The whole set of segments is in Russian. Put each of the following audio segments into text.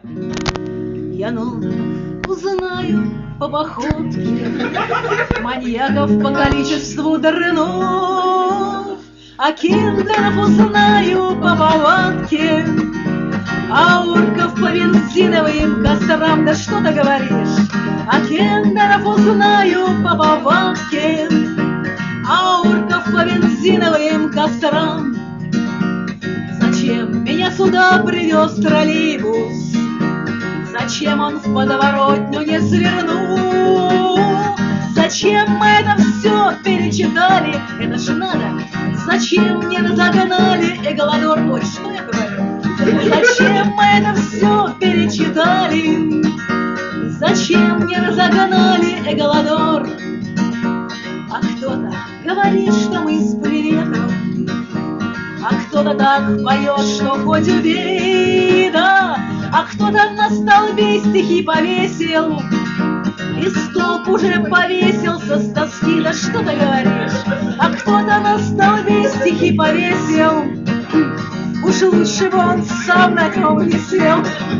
Я Нолденов узнаю по походке, маньяков по количеству дрынов, а киндеров узнаю по повадке, а орков по бензиновым кострам. Да что ты говоришь? А киндеров узнаю по повадке, а орков по бензиновым кострам. Зачем меня сюда привез троллейбус? Зачем он в подворотню не свернул? Зачем мы это все перечитали? Это ж надо. Зачем мне загнали Эголодор? Ой, что я говорю? Зачем мы это все перечитали? Зачем мне загнали Эголодор? А кто-то говорит, что мы с приветом, а кто-то так поет, что хоть убей, да. А кто-то на столбе стихи повесил, и столб уже повесился с тоски. Да что ты говоришь? А кто-то на столбе стихи повесил, уж лучше бы он сам на нем висел.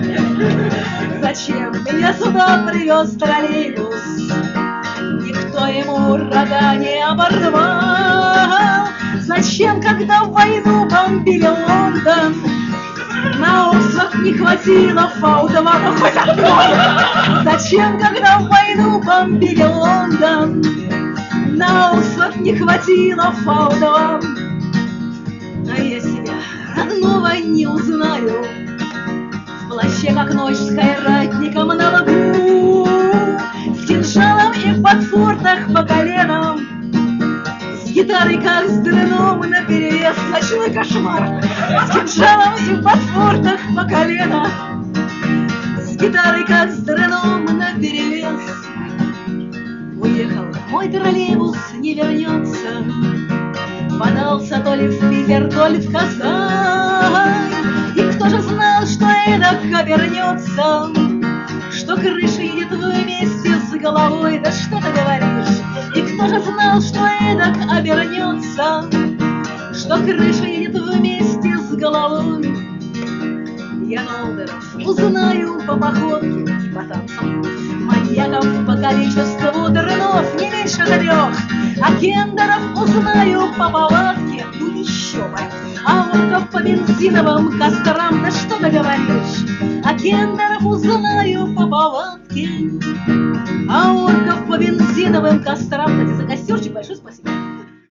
Зачем меня сюда привез троллейбус? Никто ему рога не оборвал. Зачем, когда в войну бомбили Лондон, на Оксфорд не хватило Фаудова? Ну хоть одно! Зачем, когда в войну бомбили Лондон, на Оксфорд не хватило Фаудова? А я себя родного не узнаю, в плаще, как ночь с хайратником на лбу, с кинжалом и в ботфортах по коленам, с гитарой, как с дрыном наперевес. Ночной кошмар. С кинжалом и в ботфортах по колено, с гитарой, как с дрыном наперевес. Уехал мой троллейбус, не вернется, подался то ли в Питер, то ли в Казань. И кто же знал, что эдак обернется, что крыша едет вместе с головой? Да что ты говоришь? И кто же знал, что эдак обернется, что крыша едет вместе с головой? Я Нолденов узнаю по походке и по танцам, маньяков по количеству дрынов не меньше 3, а кендеров узнаю по повадке, ну еще бы, а орков по бензиновым кострам. Да что ты говоришь? А кендеров узнаю по повадке, а орков по бензиновым кострам. Кстати, за костерчик большое спасибо.